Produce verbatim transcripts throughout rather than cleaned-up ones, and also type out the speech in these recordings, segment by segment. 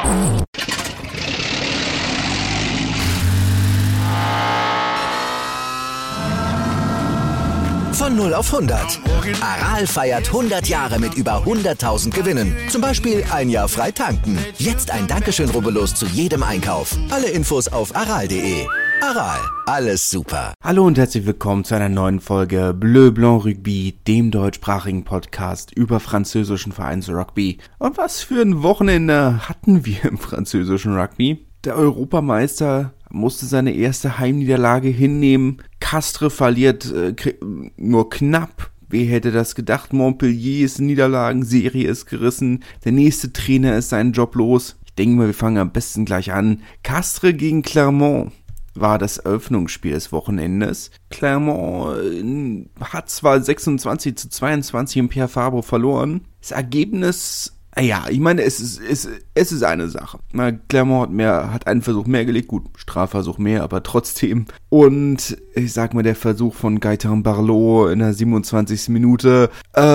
Von null auf hundert. Aral feiert hundert Jahre mit über hunderttausend Gewinnen. Zum Beispiel ein Jahr frei tanken. Jetzt ein Dankeschön, rubbellos zu jedem Einkauf. Alle Infos auf aral punkt de. Aral, alles super. Hallo und herzlich willkommen zu einer neuen Folge Bleu Blanc Rugby, dem deutschsprachigen Podcast über französischen Vereinsrugby. Und was für ein Wochenende hatten wir im französischen Rugby? Der Europameister musste seine erste Heimniederlage hinnehmen. Castres verliert äh, nur knapp. Wer hätte das gedacht? Montpelliers Niederlagenserie ist gerissen. Der nächste Trainer ist seinen Job los. Ich denke mal, wir fangen am besten gleich an. Castres gegen Clermont war das Eröffnungsspiel des Wochenendes. Clermont äh, hat zwar sechsundzwanzig zu zweiundzwanzig im Pierre Fabre verloren. Das Ergebnis... Ja, ich meine, es ist, es, es ist eine Sache. Clermont hat, mehr, hat einen Versuch mehr gelegt, gut, Strafversuch mehr, aber trotzdem. Und ich sag mal, der Versuch von Gaëtan Barlot in der siebenundzwanzigsten Minute,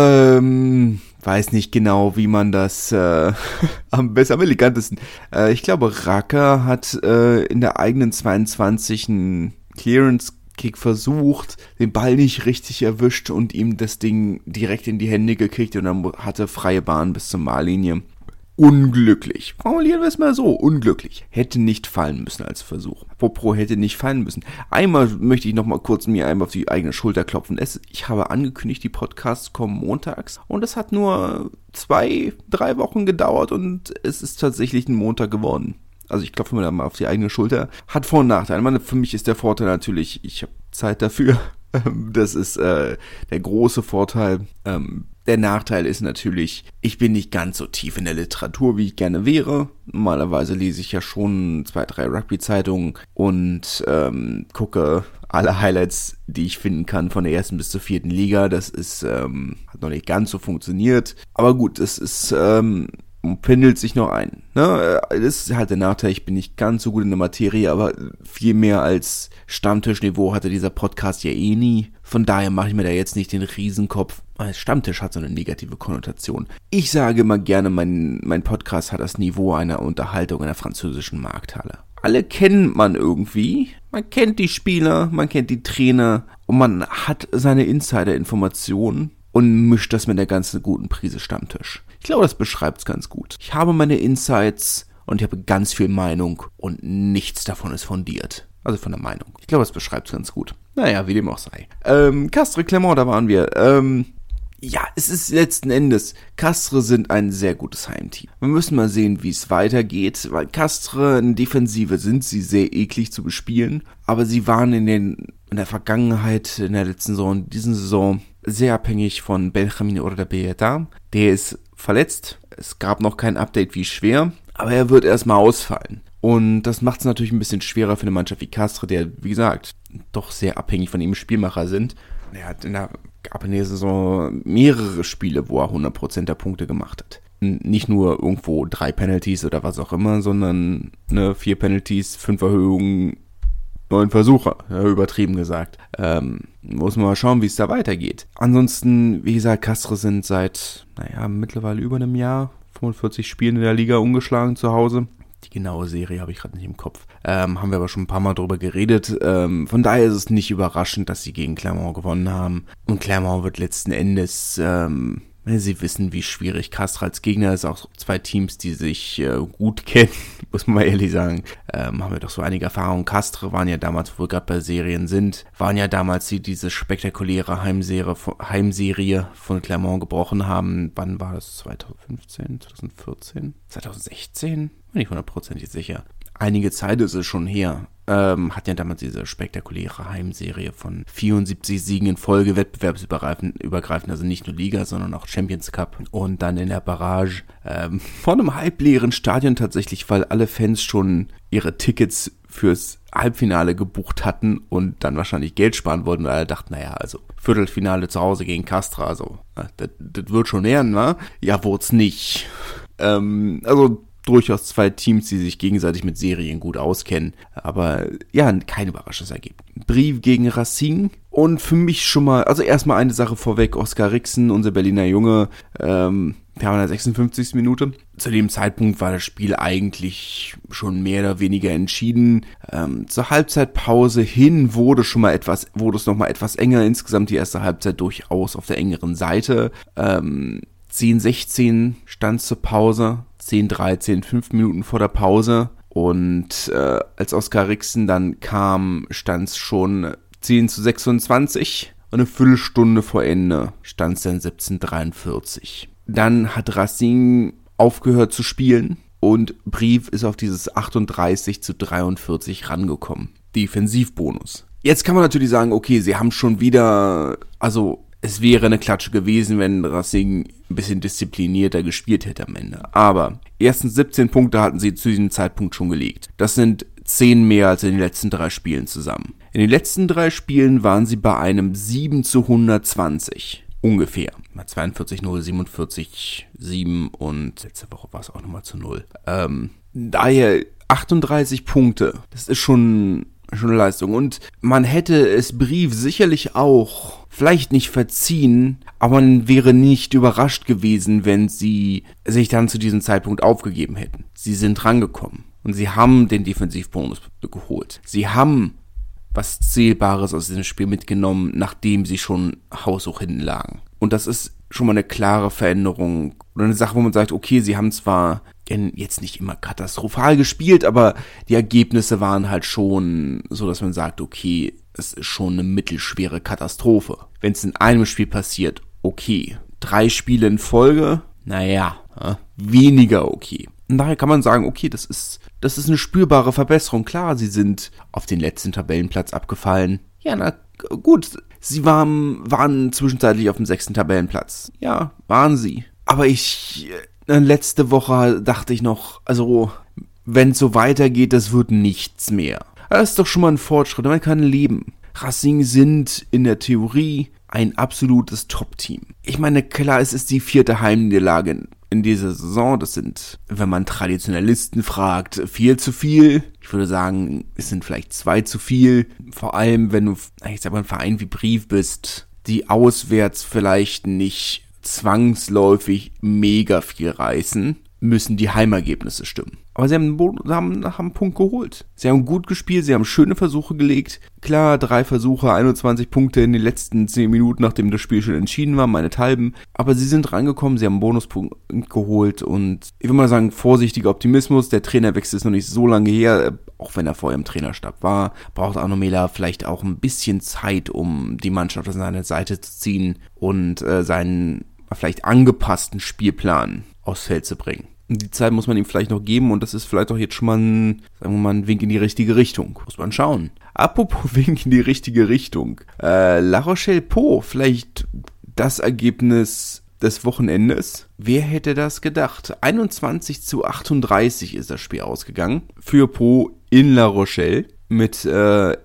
ähm, weiß nicht genau, wie man das äh, am besten, am elegantesten. Äh, ich glaube, Racker hat äh, in der eigenen zweiundzwanzig einen Clearance Kick versucht, den Ball nicht richtig erwischt und ihm das Ding direkt in die Hände gekriegt und dann hatte freie Bahn bis zur Mahllinie. Unglücklich. Formulieren wir es mal so. Unglücklich. Hätte nicht fallen müssen als Versuch. Apropos hätte nicht fallen müssen. Einmal möchte ich noch mal kurz mir einmal auf die eigene Schulter klopfen. Es, ich habe angekündigt, die Podcasts kommen montags und es hat nur zwei, drei Wochen gedauert und es ist tatsächlich ein Montag geworden. Also ich klopfe mir da mal auf die eigene Schulter. Hat Vor- und Nachteile. Ich meine, für mich ist der Vorteil natürlich, ich habe Zeit dafür. Das ist äh, der große Vorteil. Ähm, der Nachteil ist natürlich, ich bin nicht ganz so tief in der Literatur, wie ich gerne wäre. Normalerweise lese ich ja schon zwei, drei Rugby-Zeitungen und ähm, gucke alle Highlights, die ich finden kann, von der ersten bis zur vierten Liga. Das ist ähm, hat noch nicht ganz so funktioniert. Aber gut, das ist... Ähm, pendelt sich noch ein. Ne? Das ist halt der Nachteil, ich bin nicht ganz so gut in der Materie, aber viel mehr als Stammtischniveau hatte dieser Podcast ja eh nie. Von daher mache ich mir da jetzt nicht den Riesenkopf. Stammtisch hat so eine negative Konnotation. Ich sage immer gerne, mein, mein Podcast hat das Niveau einer Unterhaltung in der französischen Markthalle. Alle kennt man irgendwie. Man kennt die Spieler, man kennt die Trainer und man hat seine Insider-Informationen und mischt das mit der ganzen guten Prise Stammtisch. Ich glaube, das beschreibt es ganz gut. Ich habe meine Insights und ich habe ganz viel Meinung und nichts davon ist fundiert. Also von der Meinung. Ich glaube, das beschreibt es ganz gut. Naja, wie dem auch sei. Ähm, Castres Clermont, da waren wir. Ähm, ja, es ist letzten Endes, Castres sind ein sehr gutes Heimteam. Wir müssen mal sehen, wie es weitergeht, weil Castres in Defensive sind sie sehr eklig zu bespielen, aber sie waren in den in der Vergangenheit, in der letzten Saison, in dieser Saison, sehr abhängig von Benjamin Orda-Beata. Der ist verletzt. Es gab noch kein Update, wie schwer, aber er wird erstmal ausfallen. Und das macht es natürlich ein bisschen schwerer für eine Mannschaft wie Castres, der, wie gesagt, doch sehr abhängig von ihm Spielmacher sind. Er hat in der, gab in der Saison mehrere Spiele, wo er hundert Prozent der Punkte gemacht hat. Nicht nur irgendwo drei Penalties oder was auch immer, sondern ne, vier Penalties, fünf Erhöhungen, neun Versuche, ja, übertrieben gesagt. Ähm, muss man mal schauen, wie es da weitergeht. Ansonsten, wie gesagt, Castres sind seit, naja, mittlerweile über einem Jahr, fünfundvierzig Spielen in der Liga ungeschlagen zu Hause. Die genaue Serie habe ich gerade nicht im Kopf. Ähm, haben wir aber schon ein paar Mal drüber geredet. Ähm, von daher ist es nicht überraschend, dass sie gegen Clermont gewonnen haben. Und Clermont wird letzten Endes... Ähm, Sie wissen, wie schwierig Castres als Gegner ist, auch zwei Teams, die sich äh, gut kennen, muss man mal ehrlich sagen, ähm, haben wir doch so einige Erfahrungen. Castres waren ja damals, wo wir gerade bei Serien sind, waren ja damals, die diese spektakuläre Heimserie, Heimserie von Clermont gebrochen haben. Wann war das? zwanzig fünfzehn, zwanzig vierzehn, zwanzig sechzehn? Bin ich hundertprozentig sicher. Einige Zeit ist es schon her. Ähm, hat ja damals diese spektakuläre Heimserie von vierundsiebzig Siegen in Folge, wettbewerbsübergreifend, also nicht nur Liga, sondern auch Champions Cup. Und dann in der Barrage ähm, vor einem halbleeren Stadion tatsächlich, weil alle Fans schon ihre Tickets fürs Halbfinale gebucht hatten und dann wahrscheinlich Geld sparen wollten, weil alle dachten, naja, also Viertelfinale zu Hause gegen Castres, also das, das wird schon werden, wa? Ja, wurd's nicht. Ähm, also durchaus zwei Teams, die sich gegenseitig mit Serien gut auskennen. Aber ja, kein überraschendes Ergebnis. Brive gegen Racing. Und für mich schon mal, also erstmal eine Sache vorweg, Oskar Rixen, unser Berliner Junge, ähm, Wir haben in der sechsundfünfzigsten Minute. Zu dem Zeitpunkt war das Spiel eigentlich schon mehr oder weniger entschieden. Ähm, zur Halbzeitpause hin wurde schon mal etwas, wurde es noch mal etwas enger. Insgesamt die erste Halbzeit durchaus auf der engeren Seite. Ähm, zehn sechzehn stand zur Pause. zehn dreizehn, fünf Minuten vor der Pause. Und äh, als Oskar Rixen dann kam, stand es schon zehn zu sechsundzwanzig. Und eine Viertelstunde vor Ende stand es dann siebzehn dreiundvierzig. Dann hat Racing aufgehört zu spielen und Brive ist auf dieses achtunddreißig zu dreiundvierzig rangekommen. Defensivbonus. Jetzt kann man natürlich sagen, okay, sie haben schon wieder, also es wäre eine Klatsche gewesen, wenn Racing ein bisschen disziplinierter gespielt hätte am Ende. Aber erstens siebzehn Punkte hatten sie zu diesem Zeitpunkt schon gelegt. Das sind zehn mehr als in den letzten drei Spielen zusammen. In den letzten drei Spielen waren sie bei einem sieben zu hundertzwanzig. Ungefähr. zweiundvierzig null, siebenundvierzig sieben und letzte Woche war es auch nochmal zu null. Ähm, daher achtunddreißig Punkte. Das ist schon, schon eine Leistung. Und man hätte es Brive sicherlich auch vielleicht nicht verziehen, aber man wäre nicht überrascht gewesen, wenn sie sich dann zu diesem Zeitpunkt aufgegeben hätten. Sie sind rangekommen und sie haben den Defensivbonus geholt. Sie haben was Zählbares aus diesem Spiel mitgenommen, nachdem sie schon haushoch hinten lagen. Und das ist schon mal eine klare Veränderung oder eine Sache, wo man sagt, okay, sie haben zwar jetzt nicht immer katastrophal gespielt, aber die Ergebnisse waren halt schon so, dass man sagt, okay, es ist schon eine mittelschwere Katastrophe. Wenn es in einem Spiel passiert, okay. Drei Spiele in Folge, naja, weniger okay. Und daher kann man sagen, okay, das ist, das ist eine spürbare Verbesserung. Klar, sie sind auf den letzten Tabellenplatz abgefallen. Ja, na gut, sie waren, waren zwischenzeitlich auf dem sechsten Tabellenplatz. Ja, waren sie. Aber ich, letzte Woche dachte ich noch, also, wenn es so weitergeht, das wird nichts mehr. Das ist doch schon mal ein Fortschritt, man kann leben. Racing sind in der Theorie ein absolutes Top-Team. Ich meine, klar, es ist die vierte Heimniederlage in dieser Saison. Das sind, wenn man Traditionalisten fragt, viel zu viel. Ich würde sagen, es sind vielleicht zwei zu viel. Vor allem, wenn du, ich sag mal, ein Verein wie Brive bist, die auswärts vielleicht nicht zwangsläufig mega viel reißen, müssen die Heimergebnisse stimmen. Aber sie haben, haben, haben einen Punkt geholt. Sie haben gut gespielt, sie haben schöne Versuche gelegt. Klar, drei Versuche, einundzwanzig Punkte in den letzten zehn Minuten, nachdem das Spiel schon entschieden war, meinethalben. Aber sie sind rangekommen, sie haben einen Bonuspunkt geholt und ich würde mal sagen, vorsichtiger Optimismus. Der Trainerwechsel ist noch nicht so lange her, auch wenn er vorher im Trainerstab war. Braucht Arno Mela vielleicht auch ein bisschen Zeit, um die Mannschaft an seine Seite zu ziehen und äh, seinen vielleicht angepassten Spielplan aufs Feld zu bringen. Die Zeit muss man ihm vielleicht noch geben und das ist vielleicht auch jetzt schon mal ein, sagen wir mal, ein Wink in die richtige Richtung. Muss man schauen. Apropos Wink in die richtige Richtung. Äh, La Rochelle Pau, vielleicht das Ergebnis des Wochenendes. Wer hätte das gedacht? einundzwanzig zu achtunddreißig ist das Spiel ausgegangen. Für Pau in La Rochelle mit äh,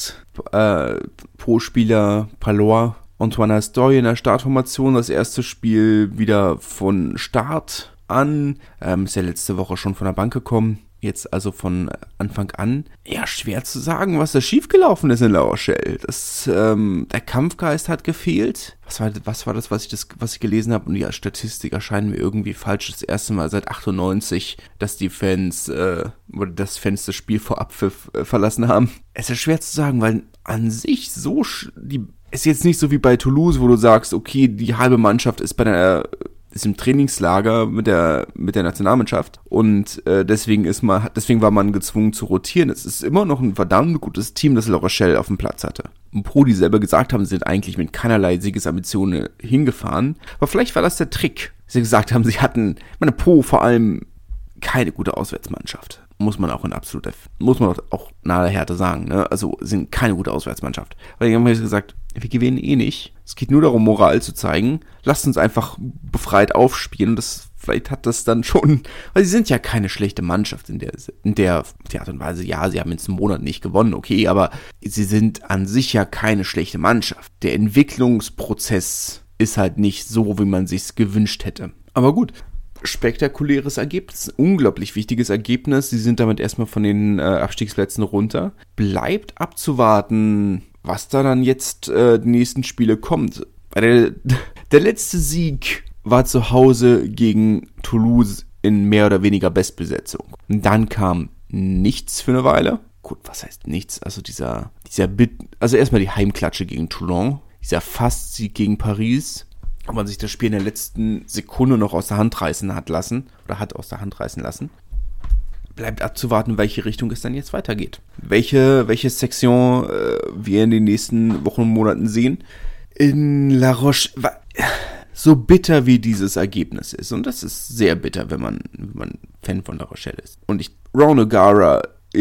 Ex-Pau-Spieler äh, Palois Antoine Astoy in der Startformation. Das erste Spiel wieder von Start an, ähm, ist ja letzte Woche schon von der Bank gekommen, jetzt also von Anfang an. Ja, schwer zu sagen, was da schiefgelaufen ist in La Rochelle. Das, ähm, der Kampfgeist hat gefehlt. Was war, was war das, was ich das, was ich gelesen habe? Und die Statistik erscheint mir irgendwie falsch. Das erste Mal seit achtundneunzig, dass die Fans, äh, oder das Fans das Spiel vor Abpfiff äh, verlassen haben. Es ist schwer zu sagen, weil an sich so, sch- die, ist jetzt nicht so wie bei Toulouse, wo du sagst, okay, die halbe Mannschaft ist bei der, ist im Trainingslager mit der mit der Nationalmannschaft und äh, deswegen ist man deswegen war man gezwungen zu rotieren. Es ist immer noch ein verdammt gutes Team, das La Rochelle auf dem Platz hatte. Und Pro, die selber gesagt haben, sie sind eigentlich mit keinerlei Siegesambitionen hingefahren. Aber vielleicht war das der Trick. Sie gesagt haben, sie hatten, meine Pro vor allem keine gute Auswärtsmannschaft. Muss man auch in absoluter, muss man auch nahe Härte sagen, ne? Also sind keine gute Auswärtsmannschaft. Weil die haben jetzt gesagt, wir gewinnen eh nicht. Es geht nur darum, Moral zu zeigen. Lasst uns einfach befreit aufspielen. Und das, vielleicht hat das dann schon, weil sie sind ja keine schlechte Mannschaft in der, in der Art und Weise. Ja, sie haben jetzt einen Monat nicht gewonnen, okay, aber sie sind an sich ja keine schlechte Mannschaft. Der Entwicklungsprozess ist halt nicht so, wie man sich's gewünscht hätte. Aber gut. Spektakuläres Ergebnis, unglaublich wichtiges Ergebnis. Sie sind damit erstmal von den äh, Abstiegsplätzen runter. Bleibt abzuwarten, was da dann jetzt äh, die nächsten Spiele kommt. Weil der, der letzte Sieg war zu Hause gegen Toulouse in mehr oder weniger Bestbesetzung. Dann kam nichts für eine Weile. Gut, was heißt nichts? Also dieser, dieser Bit, also erstmal die Heimklatsche gegen Toulon, dieser Fastsieg gegen Paris, wo man sich das Spiel in der letzten Sekunde noch aus der Hand reißen hat lassen, oder hat aus der Hand reißen lassen. Bleibt abzuwarten, in welche Richtung es dann jetzt weitergeht. Welche, welche Sektion äh, wir in den nächsten Wochen und Monaten sehen. In La Roche, so bitter wie dieses Ergebnis ist, und das ist sehr bitter, wenn man, wenn man Fan von La Rochelle ist. Und ich, Ron O'Gara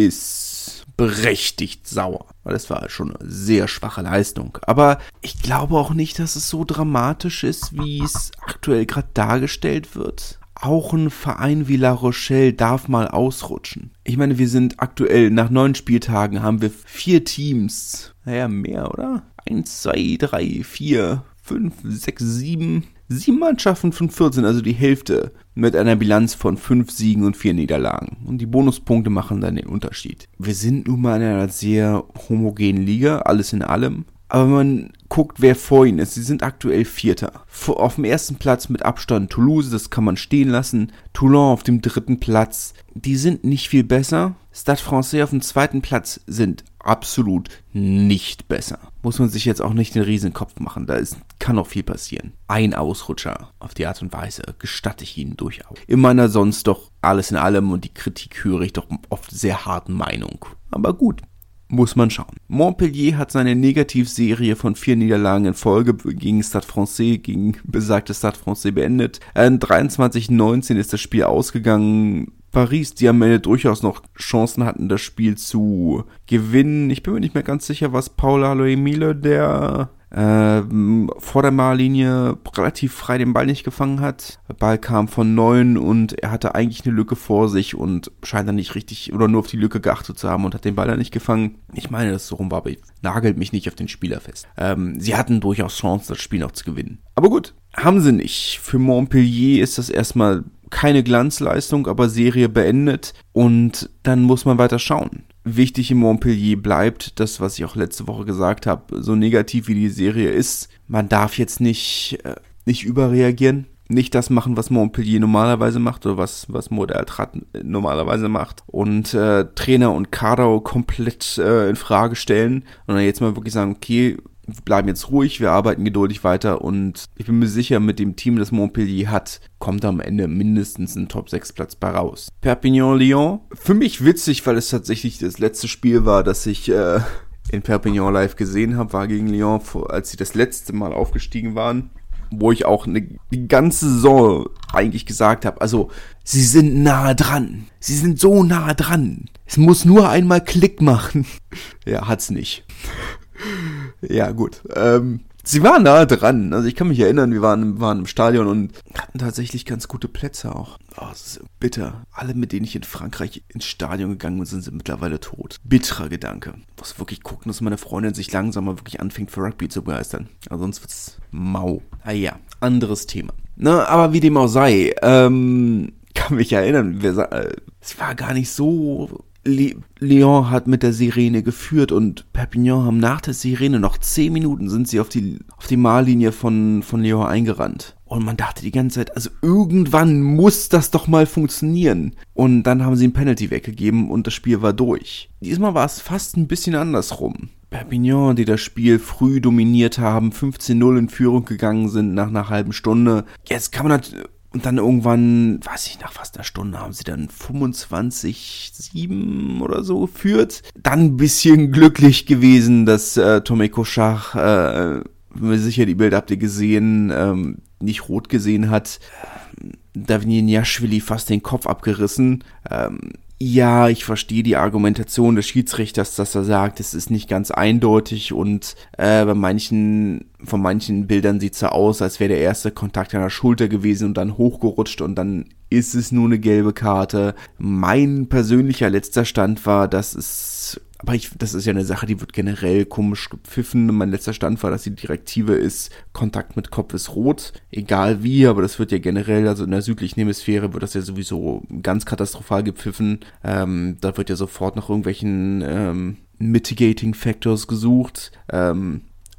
ist berechtigt sauer, weil das war schon eine sehr schwache Leistung. Aber ich glaube auch nicht, dass es so dramatisch ist, wie es aktuell gerade dargestellt wird. Auch ein Verein wie La Rochelle darf mal ausrutschen. Ich meine, wir sind aktuell, nach neun Spieltagen haben wir vier Teams. Naja, mehr, oder? Eins, zwei, drei, vier, fünf, sechs, sieben. Sieben Mannschaften von vierzehn, also die Hälfte, mit einer Bilanz von fünf Siegen und vier Niederlagen. Und die Bonuspunkte machen dann den Unterschied. Wir sind nun mal in einer sehr homogenen Liga, alles in allem. Aber wenn man guckt, wer vor ihnen ist, sie sind aktuell Vierter. Auf dem ersten Platz mit Abstand Toulouse, das kann man stehen lassen. Toulon auf dem dritten Platz, die sind nicht viel besser. Stade Français auf dem zweiten Platz sind absolut nicht besser. Muss man sich jetzt auch nicht den Riesenkopf machen, da ist, kann noch viel passieren. Ein Ausrutscher auf die Art und Weise gestatte ich Ihnen durchaus. In meiner sonst doch alles in allem, und die Kritik höre ich doch oft sehr harten Meinung. Aber gut. Muss man schauen. Montpellier hat seine Negativserie von vier Niederlagen in Folge gegen Stade Français, gegen besagte Stade Français beendet. In dreiundzwanzig neunzehn ist das Spiel ausgegangen. Paris, die am Ende durchaus noch Chancen hatten, das Spiel zu gewinnen. Ich bin mir nicht mehr ganz sicher, was Paul Aloemile, der ähm, vor der Mahllinie relativ frei den Ball nicht gefangen hat. Der Ball kam von neun und er hatte eigentlich eine Lücke vor sich und scheint dann nicht richtig oder nur auf die Lücke geachtet zu haben und hat den Ball dann nicht gefangen. Ich meine, dass es so rum war, aber ich nagelt mich nicht auf den Spieler fest. Ähm, sie hatten durchaus Chancen, das Spiel noch zu gewinnen. Aber gut, haben sie nicht. Für Montpellier ist das erstmal keine Glanzleistung, aber Serie beendet, und dann muss man weiter schauen. Wichtig in Montpellier bleibt das, was ich auch letzte Woche gesagt habe, so negativ wie die Serie ist, man darf jetzt nicht, äh, nicht überreagieren, nicht das machen, was Montpellier normalerweise macht oder was, was Modertrat normalerweise macht, und äh, Trainer und Kader komplett äh, in Frage stellen, sondern jetzt mal wirklich sagen, okay, wir bleiben jetzt ruhig, wir arbeiten geduldig weiter, und ich bin mir sicher, mit dem Team, das Montpellier hat, kommt am Ende mindestens ein Top sechs Platz bei raus. Perpignan-Lyon, für mich witzig, weil es tatsächlich das letzte Spiel war, das ich äh, in Perpignan live gesehen habe, war gegen Lyon, als sie das letzte Mal aufgestiegen waren, wo ich auch eine, die ganze Saison eigentlich gesagt habe, also sie sind nah dran, sie sind so nah dran, es muss nur einmal Klick machen. Ja, hat's nicht. Ja, gut. Ähm, sie waren nah dran. Also ich kann mich erinnern, wir waren, waren im Stadion und hatten tatsächlich ganz gute Plätze auch. Oh, das ist bitter. Alle, mit denen ich in Frankreich ins Stadion gegangen bin, sind, sind mittlerweile tot. Bitterer Gedanke. Ich muss wirklich gucken, dass meine Freundin sich langsam mal wirklich anfängt, für Rugby zu begeistern. Also sonst wird's mau. Ah ja, anderes Thema. Na, aber wie dem auch sei, ähm, kann mich erinnern, wir, äh, es war gar nicht so... Lyon hat mit der Sirene geführt und Perpignan haben nach der Sirene noch zehn Minuten sind sie auf die auf die Mahllinie von von Lyon eingerannt. Und man dachte die ganze Zeit, also irgendwann muss das doch mal funktionieren. Und dann haben sie einen Penalty weggegeben und das Spiel war durch. Diesmal war es fast ein bisschen andersrum. Perpignan, die das Spiel früh dominiert haben, fünfzehn null in Führung gegangen sind nach einer halben Stunde. Jetzt kann man natürlich... Und dann irgendwann, weiß ich, nach fast einer Stunde haben sie dann fünfundzwanzig sieben oder so geführt. Dann ein bisschen glücklich gewesen, dass äh, Tomé Kochard, äh, mir sicher die Bilder habt ihr gesehen, ähm, nicht rot gesehen hat. Davigniashvili fast den Kopf abgerissen. Ähm, ja, ich verstehe die Argumentation des Schiedsrichters, dass er sagt, es ist nicht ganz eindeutig und äh, bei manchen, von manchen Bildern sieht es so aus, als wäre der erste Kontakt an der Schulter gewesen und dann hochgerutscht und dann ist es nur eine gelbe Karte. Mein persönlicher letzter Stand war, dass es, aber ich, das ist ja eine Sache, die wird generell komisch gepfiffen. Mein letzter Stand war, dass die Direktive ist, Kontakt mit Kopf ist rot, egal wie, aber das wird ja generell, also in der südlichen Hemisphäre wird das ja sowieso ganz katastrophal gepfiffen. Ähm, da wird ja sofort nach irgendwelchen ähm, Mitigating Factors gesucht. Ähm,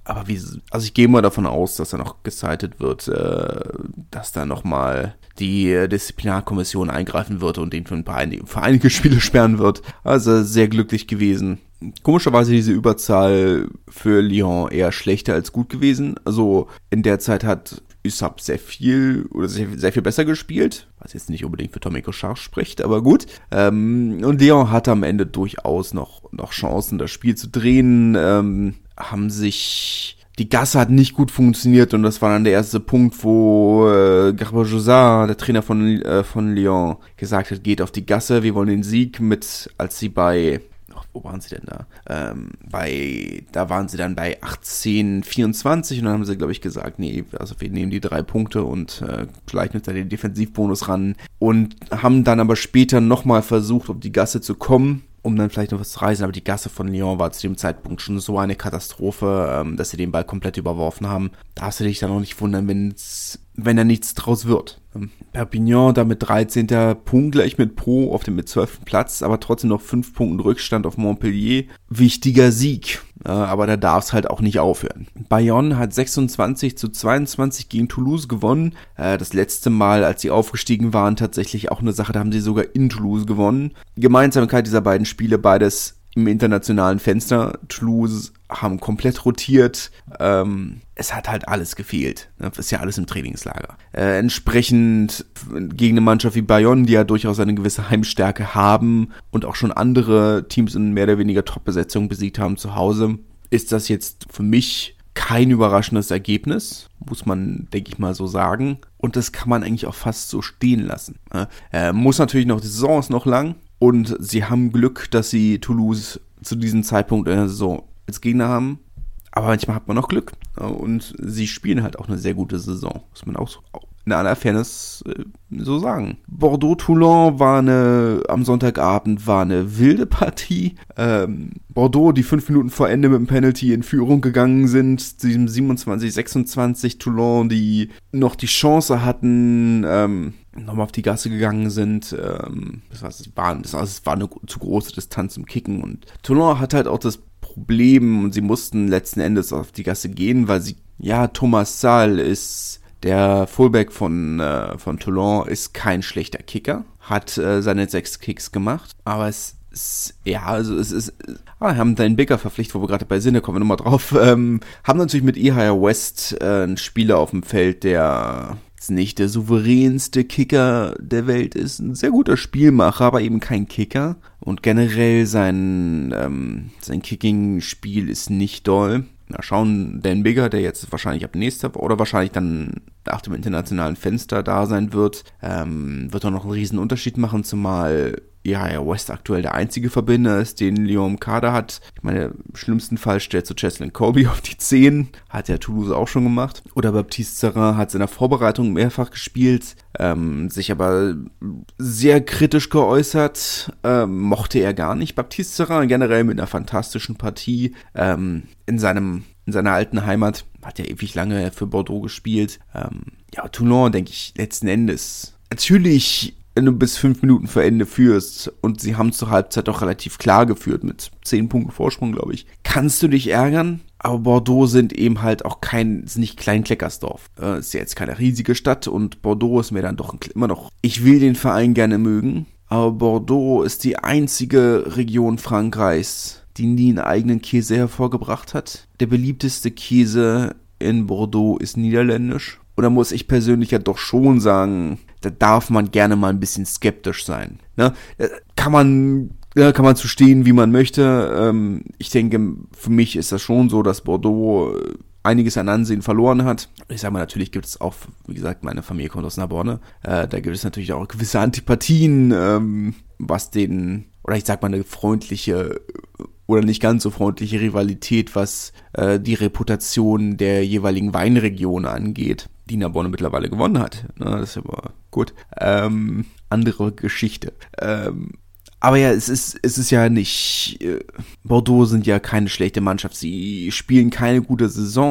aber wie, also ich gehe mal davon aus, dass er noch gecited wird, äh, dass da nochmal die Disziplinarkommission eingreifen wird und den für, ein paar, für einige Spiele sperren wird. Also sehr glücklich gewesen. Komischerweise diese Überzahl für Lyon eher schlechter als gut gewesen. Also in der Zeit hat Usab sehr viel oder sehr, sehr viel besser gespielt, was jetzt nicht unbedingt für Tommy Cochard spricht, aber gut. Ähm, und Lyon hatte am Ende durchaus noch, noch Chancen, das Spiel zu drehen, ähm, haben sich... Die Gasse hat nicht gut funktioniert und das war dann der erste Punkt, wo äh, Garba-Josard, der Trainer von äh, von Lyon, gesagt hat, geht auf die Gasse, wir wollen den Sieg mit, als sie bei, ach, wo waren sie denn da? Ähm, bei, da waren sie dann bei achtzehn vierundzwanzig und dann haben sie, glaube ich, gesagt, nee, also wir nehmen die drei Punkte und äh, gleichen uns da den Defensivbonus ran und haben dann aber später nochmal versucht, auf die Gasse zu kommen, um dann vielleicht noch was zu reißen, aber die Gasse von Lyon war zu dem Zeitpunkt schon so eine Katastrophe, ähm, dass sie den Ball komplett überworfen haben. Darfst du dich dann auch nicht wundern, wenn's, wenn da nichts draus wird. Ähm, Perpignan da mit dreizehnter Punkt gleich mit Pau auf dem mit zwölften Platz, aber trotzdem noch fünf Punkten Rückstand auf Montpellier. Wichtiger Sieg, äh, aber da darf es halt auch nicht aufhören. Bayonne hat sechsundzwanzig zu zweiundzwanzig gegen Toulouse gewonnen. Äh, das letzte Mal, als sie aufgestiegen waren, tatsächlich auch eine Sache, da haben sie sogar in Toulouse gewonnen. Die Gemeinsamkeit dieser beiden Spiele, beides im internationalen Fenster. Toulouse haben komplett rotiert. Ähm, es hat halt alles gefehlt. Das ist ja alles im Trainingslager. Äh, entsprechend gegen eine Mannschaft wie Bayonne, die ja durchaus eine gewisse Heimstärke haben und auch schon andere Teams in mehr oder weniger Top-Besetzung besiegt haben zu Hause, ist das jetzt für mich kein überraschendes Ergebnis, muss man, denke ich mal, so sagen. Und das kann man eigentlich auch fast so stehen lassen. Äh, muss natürlich noch, die Saison ist noch lang. Und sie haben Glück, dass sie Toulouse zu diesem Zeitpunkt in der Saison als Gegner haben. Aber manchmal hat man noch Glück. Und sie spielen halt auch eine sehr gute Saison. Muss man auch so in aller Fairness äh, so sagen. Bordeaux-Toulon war eine, am Sonntagabend war eine wilde Partie. Ähm, Bordeaux, die fünf Minuten vor Ende mit dem Penalty in Führung gegangen sind, zu diesem siebenundzwanzig sechsundzwanzig. Toulon, die noch die Chance hatten, ähm, nochmal auf die Gasse gegangen sind. Ähm, das war, das war, das war, das war eine zu große Distanz zum Kicken. Und Toulon hat halt auch das Problem, und sie mussten letzten Endes auf die Gasse gehen, weil sie, ja, Thomas Saal ist, der Fullback von, äh, von Toulon, ist kein schlechter Kicker, hat äh, seine sechs Kicks gemacht, aber es ist, ja, also es ist, ah, haben da einen Bigger verpflichtet, wo wir gerade bei sind, da kommen wir nochmal drauf, ähm, haben natürlich mit Ihaya West äh, einen Spieler auf dem Feld, der jetzt nicht der souveränste Kicker der Welt ist, ein sehr guter Spielmacher, aber eben kein Kicker, und generell sein, ähm, sein Kicking-Spiel ist nicht doll. Na, schauen, Dan Bigger, der jetzt wahrscheinlich ab nächster oder wahrscheinlich dann nach dem internationalen Fenster da sein wird, ähm, wird auch noch einen riesen Unterschied machen, zumal Ihaya West aktuell der einzige Verbinder ist, den Lyon im Kader hat. Ich meine, im schlimmsten Fall stellt so Cheslin Colby auf die zehn, hat ja Toulouse auch schon gemacht. Oder Baptiste Serin hat in der Vorbereitung mehrfach gespielt, ähm, sich aber sehr kritisch geäußert, ähm, mochte er gar nicht. Baptiste Serin generell mit einer fantastischen Partie, ähm, in seinem, in seiner alten Heimat, hat ja ewig lange für Bordeaux gespielt. Ähm, ja, Toulon, denke ich, letzten Endes, natürlich, wenn du bis fünf Minuten vor Ende führst, und sie haben zur Halbzeit doch relativ klar geführt, mit zehn Punkten Vorsprung, glaube ich, kannst du dich ärgern, aber Bordeaux sind eben halt auch kein, ist nicht Klein-Kleckersdorf. Äh, ist ja jetzt keine riesige Stadt, und Bordeaux ist mir dann doch immer noch, ich will den Verein gerne mögen, aber Bordeaux ist die einzige Region Frankreichs, die nie einen eigenen Käse hervorgebracht hat. Der beliebteste Käse in Bordeaux ist niederländisch. Oder muss ich persönlich ja doch schon sagen, da darf man gerne mal ein bisschen skeptisch sein. Ne? Kann man, ja, kann man zu stehen, wie man möchte. Ähm, ich denke, für mich ist das schon so, dass Bordeaux einiges an Ansehen verloren hat. Ich sage mal, natürlich gibt es auch, wie gesagt, meine Familie kommt aus Narbonne. Äh, da gibt es natürlich auch gewisse Antipathien, ähm, was den, oder ich sag mal, eine freundliche oder nicht ganz so freundliche Rivalität, was äh, die Reputation der jeweiligen Weinregion angeht, die Narbonne mittlerweile gewonnen hat. Na, das ist aber gut. Ähm, andere Geschichte. Ähm, aber ja, es ist, es ist ja nicht, äh, Bordeaux sind ja keine schlechte Mannschaft. Sie spielen keine gute Saison,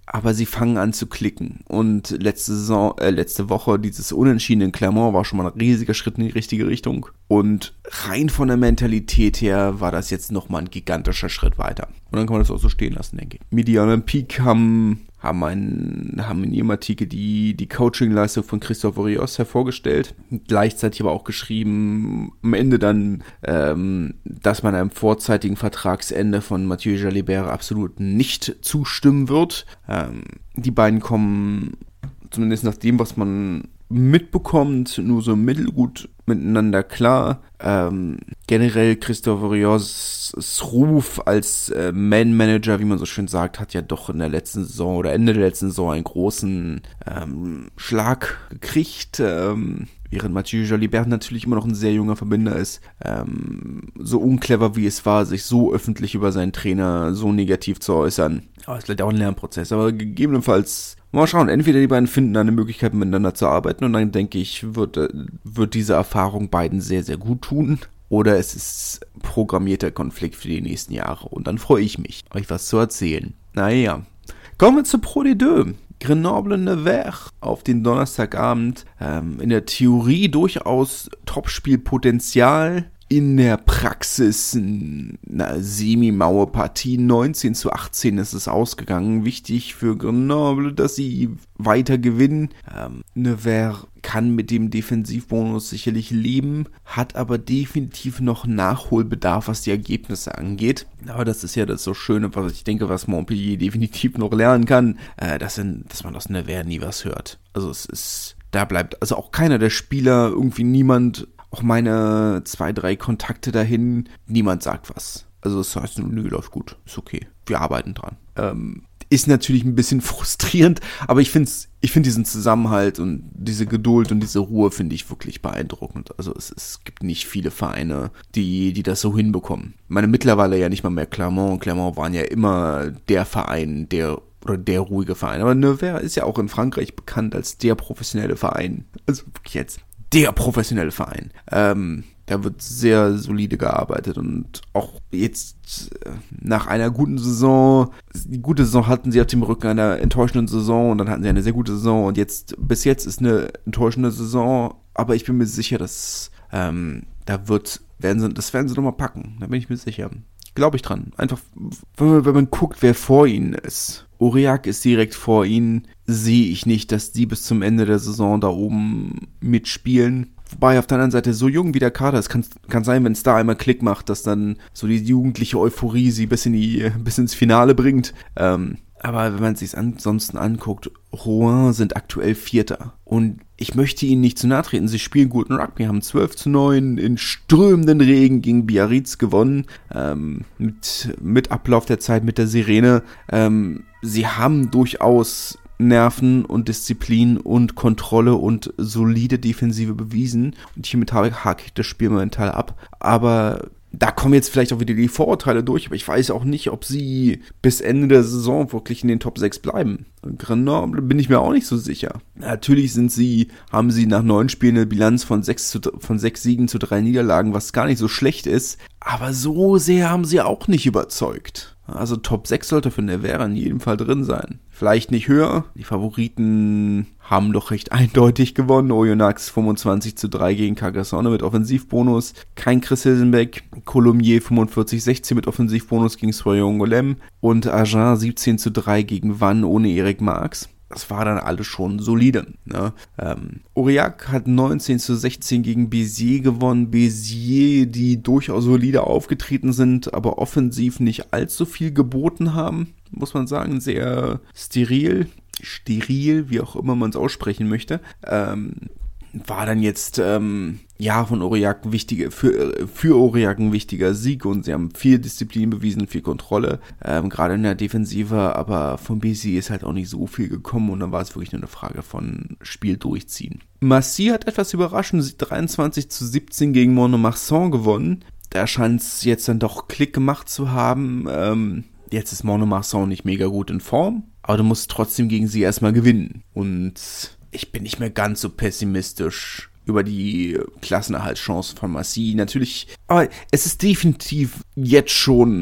aber sie fangen an zu klicken. Und letzte Saison, äh, letzte Woche dieses Unentschieden in Clermont war schon mal ein riesiger Schritt in die richtige Richtung. Und rein von der Mentalität her war das jetzt nochmal ein gigantischer Schritt weiter. Und dann kann man das auch so stehen lassen, denke ich. Midi Olympique haben haben, ein, haben in ihrem Artikel die, die Coaching-Leistung von Christophe Rios hervorgestellt, gleichzeitig aber auch geschrieben, am Ende dann, ähm, dass man einem vorzeitigen Vertragsende von Mathieu Jalibert absolut nicht zustimmen wird. Ähm, die beiden kommen, zumindest nach dem, was man mitbekommt, nur so mittelgut miteinander klar. Ähm, generell Christophe Rios' Ruf als äh, Man-Manager, wie man so schön sagt, hat ja doch in der letzten Saison oder Ende der letzten Saison einen großen ähm, Schlag gekriegt. Ähm, während Mathieu Jalibert natürlich immer noch ein sehr junger Verbinder ist. Ähm, so unclever wie es war, sich so öffentlich über seinen Trainer so negativ zu äußern. Aber es ist vielleicht auch ein Lernprozess. Aber gegebenenfalls mal schauen, entweder die beiden finden eine Möglichkeit, miteinander zu arbeiten und dann denke ich, wird, wird diese Erfahrung beiden sehr, sehr gut tun. Oder es ist programmierter Konflikt für die nächsten Jahre. Und dann freue ich mich, euch was zu erzählen. Naja, kommen wir zu Pro D zwei. Grenoble-Nevers auf den Donnerstagabend. Ähm, in der Theorie durchaus Topspielpotenzial. In der Praxis eine Semi-Mauer-Partie, neunzehn zu achtzehn ist es ausgegangen. Wichtig für Grenoble, dass sie weiter gewinnen. Ähm, Nevers kann mit dem Defensivbonus sicherlich leben, hat aber definitiv noch Nachholbedarf, was die Ergebnisse angeht. Aber das ist ja das so Schöne, was ich denke, was Montpellier definitiv noch lernen kann, äh, dass, in, dass man aus Nevers nie was hört. Also es ist, da bleibt also auch keiner der Spieler, irgendwie niemand. Auch meine zwei, drei Kontakte dahin, niemand sagt was. Also das heißt, nö, läuft gut, ist okay, wir arbeiten dran. Ähm, ist natürlich ein bisschen frustrierend, aber ich finde ich find diesen Zusammenhalt und diese Geduld und diese Ruhe finde ich wirklich beeindruckend. Also es, es gibt nicht viele Vereine, die, die das so hinbekommen. Ich meine, mittlerweile ja nicht mal mehr Clermont. Clermont waren ja immer der Verein, der oder der ruhige Verein. Aber Nevers ist ja auch in Frankreich bekannt als der professionelle Verein. Also wirklich jetzt. Der professionelle Verein. Ähm, da wird sehr solide gearbeitet und auch jetzt äh, nach einer guten Saison, die gute Saison hatten sie auf dem Rücken einer enttäuschenden Saison und dann hatten sie eine sehr gute Saison und jetzt, bis jetzt ist eine enttäuschende Saison, aber ich bin mir sicher, dass ähm, da wird, werden sie, das werden sie nochmal packen, da bin ich mir sicher. Glaube ich dran. Einfach, wenn man, wenn man guckt, wer vor ihnen ist. Aurillac ist direkt vor ihnen. Sehe ich nicht, dass die bis zum Ende der Saison da oben mitspielen. Wobei auf der anderen Seite so jung wie der Kader ist, kann, kann sein, wenn es da einmal Klick macht, dass dann so die jugendliche Euphorie sie bis in die, bis ins Finale bringt. Ähm, aber wenn man es sich ansonsten anguckt, Rouen sind aktuell Vierter. Und ich möchte ihnen nicht zu nahe treten. Sie spielen guten Rugby, haben zwölf zu neun in strömenden Regen gegen Biarritz gewonnen. Ähm, mit, mit Ablauf der Zeit, mit der Sirene. Ähm, sie haben durchaus Nerven und Disziplin und Kontrolle und solide Defensive bewiesen. Und hiermit hake ich das Spiel mental ab. Aber da kommen jetzt vielleicht auch wieder die Vorurteile durch, aber ich weiß auch nicht, ob sie bis Ende der Saison wirklich in den Top sechs bleiben. Grenoble bin ich mir auch nicht so sicher. Natürlich sind sie, haben sie nach neun Spielen eine Bilanz von sechs, zu, von sechs Siegen zu drei Niederlagen, was gar nicht so schlecht ist, aber so sehr haben sie auch nicht überzeugt. Also Top sechs sollte für Nevers in jedem Fall drin sein. Vielleicht nicht höher. Die Favoriten haben doch recht eindeutig gewonnen. Oyonnax fünfundzwanzig zu drei gegen Carcassonne mit Offensivbonus. Kein Chris Hilsenbeck. Colomiers fünfundvierzig sechzehn mit Offensivbonus gegen Soyon-Golem. Und Agen siebzehn zu drei gegen Vannes ohne Eric Marx. Das war dann alles schon solide. Ne? Ähm, Aurillac hat neunzehn zu sechzehn gegen Béziers gewonnen. Béziers, die durchaus solide aufgetreten sind, aber offensiv nicht allzu viel geboten haben, muss man sagen. Sehr steril, steril, wie auch immer man es aussprechen möchte. Ähm, war dann jetzt, ähm, ja, von Aurillac ein wichtiger, für, für Aurillac ein wichtiger Sieg und sie haben viel Disziplin bewiesen, viel Kontrolle, ähm, gerade in der Defensive, aber von Béziers ist halt auch nicht so viel gekommen und dann war es wirklich nur eine Frage von Spiel durchziehen. Massy hat etwas überraschend dreiundzwanzig zu siebzehn gegen Mont-de-Marsan gewonnen. Da scheint es jetzt dann doch Klick gemacht zu haben. Ähm, jetzt ist Mont-de-Marsan nicht mega gut in Form, aber du musst trotzdem gegen sie erstmal gewinnen und ich bin nicht mehr ganz so pessimistisch über die Klassenerhaltschance von Massy. Natürlich, aber es ist definitiv jetzt schon,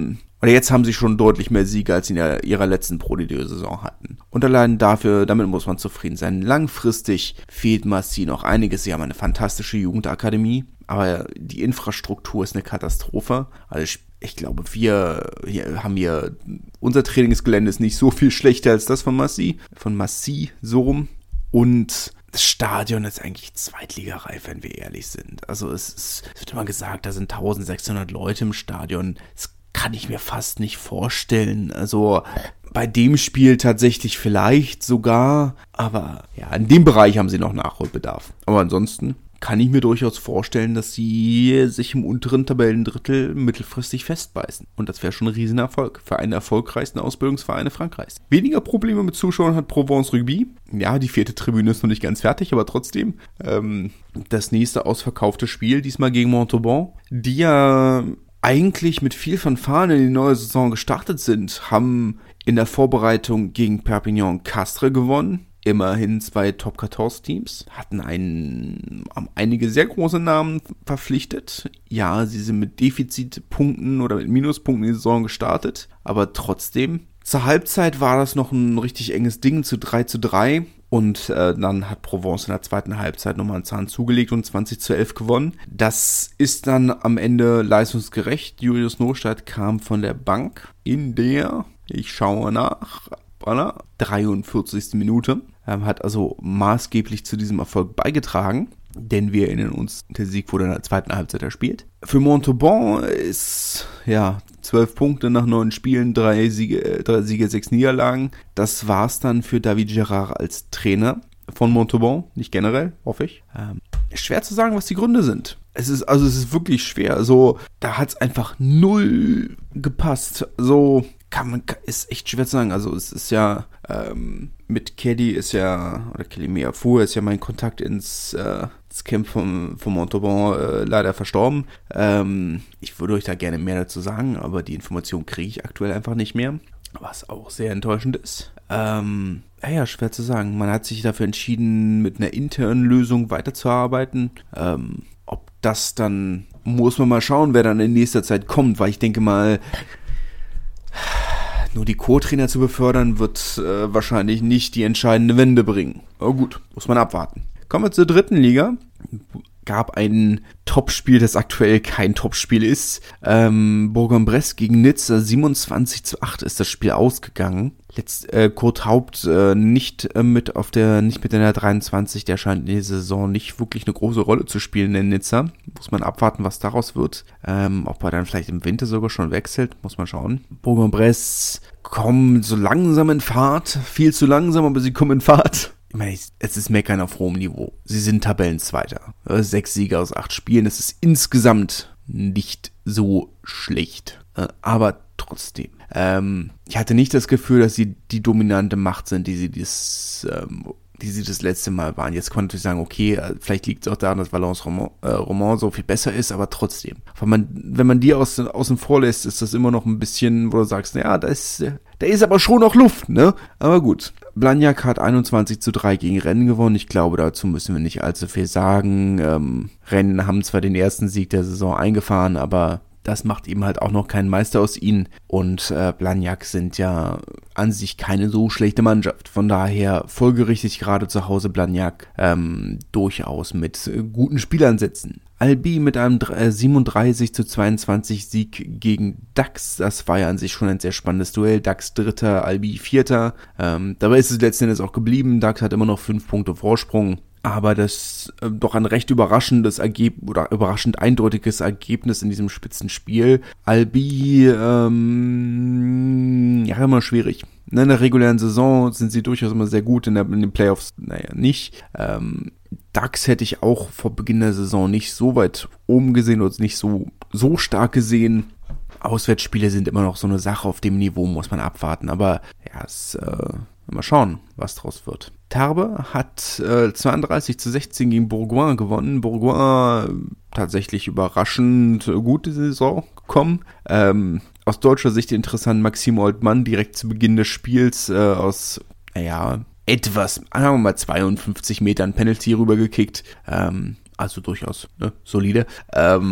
oder jetzt haben sie schon deutlich mehr Siege, als sie in ihrer letzten Pro D deux-Saison hatten. Und allein dafür, damit muss man zufrieden sein. Langfristig fehlt Massy noch einiges. Sie haben eine fantastische Jugendakademie, aber die Infrastruktur ist eine Katastrophe. Also ich, ich glaube, wir hier haben hier, unser Trainingsgelände ist nicht so viel schlechter als das von Massy, von Massy so rum. Und das Stadion ist eigentlich zweitligareif, wenn wir ehrlich sind. Also es, ist, es wird immer gesagt, da sind eintausendsechshundert Leute im Stadion. Das kann ich mir fast nicht vorstellen. Also bei dem Spiel tatsächlich vielleicht sogar, aber ja, in dem Bereich haben sie noch Nachholbedarf. Aber ansonsten kann ich mir durchaus vorstellen, dass sie sich im unteren Tabellendrittel mittelfristig festbeißen. Und das wäre schon ein Riesenerfolg für einen der erfolgreichsten Ausbildungsvereine Frankreichs. Weniger Probleme mit Zuschauern hat Provence Rugby. Ja, die vierte Tribüne ist noch nicht ganz fertig, aber trotzdem. Ähm, das nächste ausverkaufte Spiel, diesmal gegen Montauban, die ja eigentlich mit viel Fanfaren in die neue Saison gestartet sind, haben in der Vorbereitung gegen Perpignan Castres gewonnen. Immerhin zwei Top vierzehn Teams, hatten einen, haben einige sehr große Namen verpflichtet. Ja, sie sind mit Defizitpunkten oder mit Minuspunkten in die Saison gestartet, aber trotzdem. Zur Halbzeit war das noch ein richtig enges Ding zu drei zu drei und äh, dann hat Provence in der zweiten Halbzeit nochmal einen Zahn zugelegt und zwanzig zu elf gewonnen. Das ist dann am Ende leistungsgerecht. Julius Nostadt kam von der Bank in der, ich schaue nach, voilà, dreiundvierzigsten Minute. Ähm, hat also maßgeblich zu diesem Erfolg beigetragen, denn wir erinnern uns, der Sieg wurde in der zweiten Halbzeit erspielt. Für Montauban ist, ja, zwölf Punkte nach neun Spielen, drei Siege, drei Siege, sechs Niederlagen. Das war's dann für David Gerard als Trainer von Montauban, nicht generell, hoffe ich. Ähm, schwer zu sagen, was die Gründe sind. Es ist, also es ist wirklich schwer. So, da hat's einfach null gepasst. So, kann man, ist echt schwer zu sagen. Also es ist ja, ähm, mit Caddy ist ja, oder Kelly Meafou ist ja mein Kontakt ins, äh, ins Camp vom, vom Montauban äh, leider verstorben. Ähm, ich würde euch da gerne mehr dazu sagen, aber die Information kriege ich aktuell einfach nicht mehr. Was auch sehr enttäuschend ist. Ähm, ja, ja, schwer zu sagen. Man hat sich dafür entschieden, mit einer internen Lösung weiterzuarbeiten. Ähm, ob das dann, muss man mal schauen, wer dann in nächster Zeit kommt, weil ich denke mal, nur die Co-Trainer zu befördern, wird äh, wahrscheinlich nicht die entscheidende Wende bringen. Aber gut, muss man abwarten. Kommen wir zur dritten Liga. Gab ein Topspiel, das aktuell kein Topspiel ist. Ähm, Bourg-en-Bresse gegen Nizza, siebenundzwanzig zu acht ist das Spiel ausgegangen. Letzt, äh, Kurt Haupt äh, nicht äh, mit auf der, nicht mit in der dreiundzwanzig, der scheint in der Saison nicht wirklich eine große Rolle zu spielen in Nizza. Muss man abwarten, was daraus wird. Ähm, ob er dann vielleicht im Winter sogar schon wechselt, muss man schauen. Bourg-en-Bresse kommen so langsam in Fahrt, viel zu langsam, aber sie kommen in Fahrt. Ich meine, es ist Meckern auf hohem Niveau. Sie sind Tabellenzweiter. Sechs Siege aus acht Spielen. Es ist insgesamt nicht so schlecht. Aber trotzdem. Ähm, ich hatte nicht das Gefühl, dass sie die dominante Macht sind, die sie das, ähm, die sie das letzte Mal waren. Jetzt konnte ich sagen, okay, vielleicht liegt es auch daran, dass Valence Roman, äh, Roman so viel besser ist, aber trotzdem. Wenn man, wenn man die aus, außen vor lässt, ist das immer noch ein bisschen, wo du sagst, ja, da ist, da ist aber schon noch Luft, ne? Aber gut. Blagnac hat einundzwanzig zu drei gegen Rennes gewonnen. Ich glaube, dazu müssen wir nicht allzu viel sagen. Ähm, Rennes haben zwar den ersten Sieg der Saison eingefahren, aber das macht eben halt auch noch keinen Meister aus ihnen. Und äh, Blagnac sind ja an sich keine so schlechte Mannschaft. Von daher folgerichtig gerade zu Hause Blagnac ähm, durchaus mit äh, guten Spielansätzen. Albi mit einem siebenunddreißig zu zweiundzwanzig Sieg gegen Dax. Das war ja an sich schon ein sehr spannendes Duell. Dax Dritter, Albi Vierter. Ähm, dabei ist es letzten Endes auch geblieben. Dax hat immer noch fünf Punkte Vorsprung. Aber das äh, doch ein recht überraschendes Ergebnis oder überraschend eindeutiges Ergebnis in diesem Spitzenspiel. Albi, ähm, ja, immer schwierig. In der regulären Saison sind sie durchaus immer sehr gut, in, der, in den Playoffs, naja, nicht. Ähm, Dax hätte ich auch vor Beginn der Saison nicht so weit oben gesehen oder nicht so, so stark gesehen. Auswärtsspiele sind immer noch so eine Sache, auf dem Niveau muss man abwarten. Aber ja, es, äh, mal schauen, was draus wird. Tarbes hat äh, zweiunddreißig zu sechzehn gegen Bourgoin gewonnen. Bourgoin äh, tatsächlich überraschend gute Saison gekommen. Ähm, aus deutscher Sicht interessant, Maxime Oldmann direkt zu Beginn des Spiels äh, aus, naja, etwas, sagen wir mal zweiundfünfzig Metern Penalty rübergekickt. Ähm, also durchaus ne, solide. Ähm,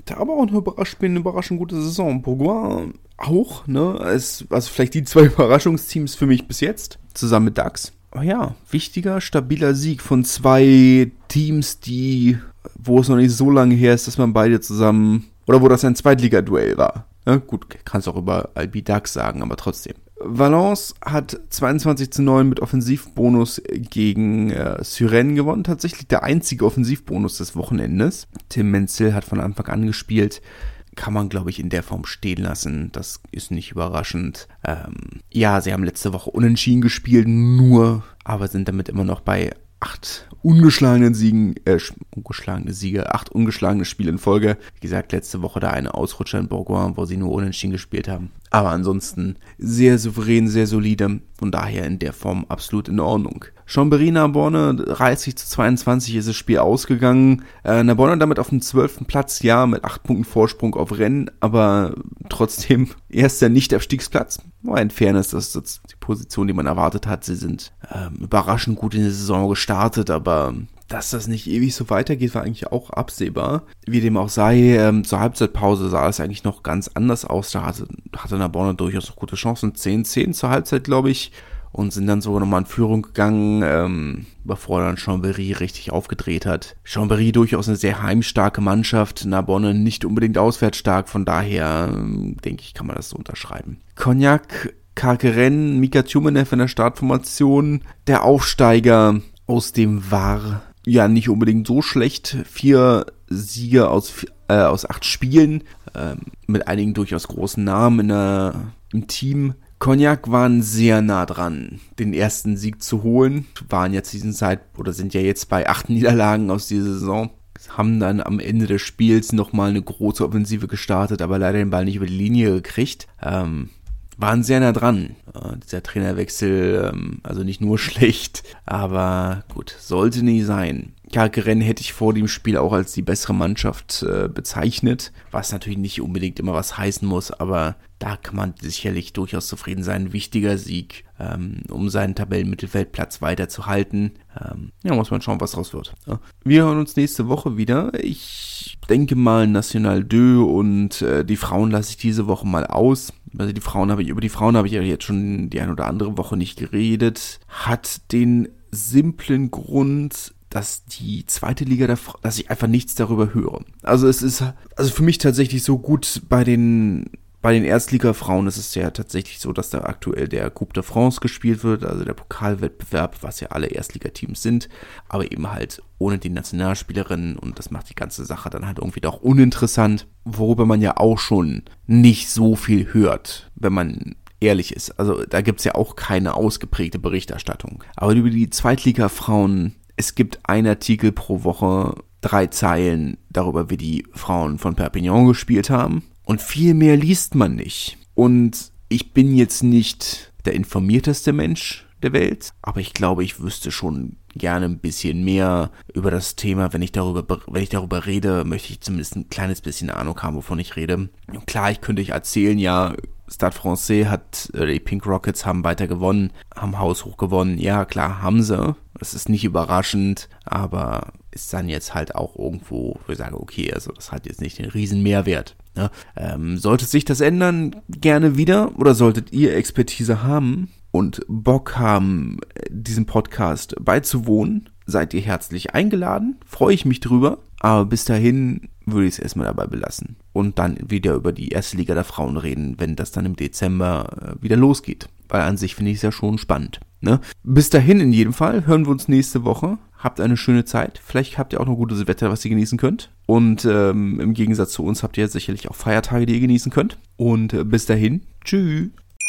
hatte aber auch eine überraschend, eine überraschend gute Saison. Bourgoin auch, ne? Es, also vielleicht die zwei Überraschungsteams für mich bis jetzt, zusammen mit DAX. Aber ja, wichtiger, stabiler Sieg von zwei Teams, die, wo es noch nicht so lange her ist, dass man beide zusammen, oder wo das ein Zweitligaduell war. Ja, gut, kannst auch über Albi DAX sagen, aber trotzdem. Valence hat zweiundzwanzig zu neun mit Offensivbonus gegen äh, Suresnes gewonnen. Tatsächlich der einzige Offensivbonus des Wochenendes. Tim Menzel hat von Anfang an gespielt. Kann man, glaube ich, in der Form stehen lassen. Das ist nicht überraschend. Ähm, ja, sie haben letzte Woche unentschieden gespielt, nur, aber sind damit immer noch bei acht ungeschlagenen Siegen, äh, ungeschlagene Siege, acht ungeschlagene Spiele in Folge. Wie gesagt, letzte Woche da eine Ausrutscher in Bourgoin, wo sie nur unentschieden gespielt haben. Aber ansonsten sehr souverän, sehr solide. Von daher in der Form absolut in Ordnung. Chambéry-Narbonne, dreißig zu zweiundzwanzig ist das Spiel ausgegangen. Äh, Narbonne damit auf dem zwölften Platz, ja, mit acht Punkten Vorsprung auf Rennes, aber trotzdem erster Nicht-Abstiegsplatz. War in Fairness, das ist die Position, die man erwartet hat. Sie sind ähm, überraschend gut in die Saison gestartet, aber dass das nicht ewig so weitergeht, war eigentlich auch absehbar. Wie dem auch sei, ähm, zur Halbzeitpause sah es eigentlich noch ganz anders aus. Da hatte, hatte Narbonne durchaus noch gute Chancen. zehn zehn zur Halbzeit, glaube ich. Und sind dann sogar nochmal in Führung gegangen, ähm, bevor dann Chambéry richtig aufgedreht hat. Chambéry durchaus eine sehr heimstarke Mannschaft, Narbonne nicht unbedingt auswärtsstark, von daher ähm, denke ich, kann man das so unterschreiben. Cognac, Carqueiren, Mika Tjumenev in der Startformation, der Aufsteiger aus dem Var, ja nicht unbedingt so schlecht, vier Siege aus, äh, aus acht Spielen, äh, mit einigen durchaus großen Namen in der, im Team. Cognac waren sehr nah dran, den ersten Sieg zu holen, waren jetzt diesen Zeit oder sind ja jetzt bei acht Niederlagen aus dieser Saison, haben dann am Ende des Spiels nochmal eine große Offensive gestartet, aber leider den Ball nicht über die Linie gekriegt, ähm, waren sehr nah dran. Äh, dieser Trainerwechsel, ähm, also nicht nur schlecht, aber gut, sollte nie sein. Carqueiren hätte ich vor dem Spiel auch als die bessere Mannschaft äh, bezeichnet, was natürlich nicht unbedingt immer was heißen muss, aber da kann man sicherlich durchaus zufrieden sein. Wichtiger Sieg, ähm, um seinen Tabellenmittelfeldplatz weiterzuhalten. Ähm, ja, muss man schauen, was draus wird. Ja. Wir hören uns nächste Woche wieder. Ich denke mal National deux und äh, die Frauen lasse ich diese Woche mal aus. Also die Frauen habe ich, über die Frauen habe ich ja jetzt schon die eine oder andere Woche nicht geredet. Hat den simplen Grund, dass die zweite Liga, der Fra- dass ich einfach nichts darüber höre. Also es ist, also für mich tatsächlich so gut bei den, bei den Erstliga-Frauen ist es ja tatsächlich so, dass da aktuell der Coupe de France gespielt wird, also der Pokalwettbewerb, was ja alle Erstligateams sind, aber eben halt ohne die Nationalspielerinnen und das macht die ganze Sache dann halt irgendwie doch uninteressant, worüber man ja auch schon nicht so viel hört, wenn man ehrlich ist. Also da gibt's ja auch keine ausgeprägte Berichterstattung. Aber über die Zweitliga-Frauen, es gibt einen Artikel pro Woche, drei Zeilen darüber, wie die Frauen von Perpignan gespielt haben. Und viel mehr liest man nicht. Und ich bin jetzt nicht der informierteste Mensch der Welt, aber ich glaube, ich wüsste schon gerne ein bisschen mehr über das Thema. Wenn ich darüber, wenn ich darüber rede, möchte ich zumindest ein kleines bisschen Ahnung haben, wovon ich rede. Und klar, ich könnte ich erzählen, ja, Stade Francais hat, äh, die Pink Rockets haben weiter gewonnen, haben haushoch gewonnen. Ja, klar, haben sie. Das ist nicht überraschend, aber ist dann jetzt halt auch irgendwo, wo ich sage, okay, also das hat jetzt nicht den riesen Mehrwert. Ne? Ähm, sollte sich das ändern, gerne wieder, oder solltet ihr Expertise haben und Bock haben, diesem Podcast beizuwohnen, seid ihr herzlich eingeladen, freue ich mich drüber, aber bis dahin würde ich es erstmal dabei belassen und dann wieder über die erste Liga der Frauen reden, wenn das dann im Dezember wieder losgeht, weil an sich finde ich es ja schon spannend. Ne? Bis dahin in jedem Fall, hören wir uns nächste Woche, habt eine schöne Zeit, vielleicht habt ihr auch noch gutes Wetter, was ihr genießen könnt und ähm, im Gegensatz zu uns habt ihr sicherlich auch Feiertage, die ihr genießen könnt und äh, bis dahin, tschüss.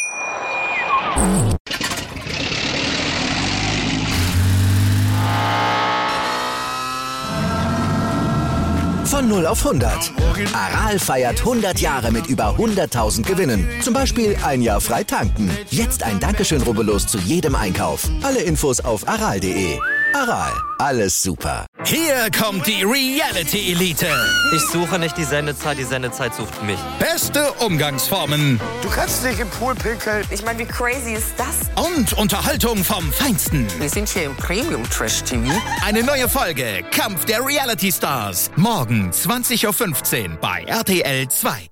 Von null auf hundert. Aral feiert hundert Jahre mit über hunderttausend Gewinnen. Zum Beispiel ein Jahr frei tanken. Jetzt ein Dankeschön, rubbellos zu jedem Einkauf. Alle Infos auf aral punkt de. Aral, alles super. Hier kommt die Reality-Elite. Ich suche nicht die Sendezeit, die Sendezeit sucht mich. Beste Umgangsformen. Du kannst nicht im Pool pinkeln. Ich meine, wie crazy ist das? Und Unterhaltung vom Feinsten. Wir sind hier im Premium-Trash-T V. Eine neue Folge Kampf der Reality Stars. Morgen zwanzig Uhr fünfzehn bei R T L zwei.